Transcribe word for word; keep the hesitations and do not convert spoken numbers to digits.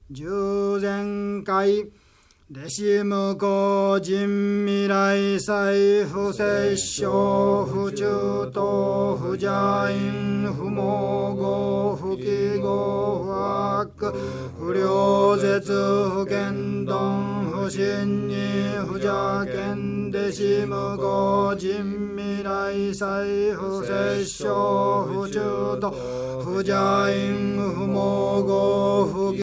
従前会弟子無個人未来際不摂生不中等不邪因不毛語不記語不悪不良絶不見頓不信任不邪見弟子無個人未来際不摂生不中等不邪因不毛語不記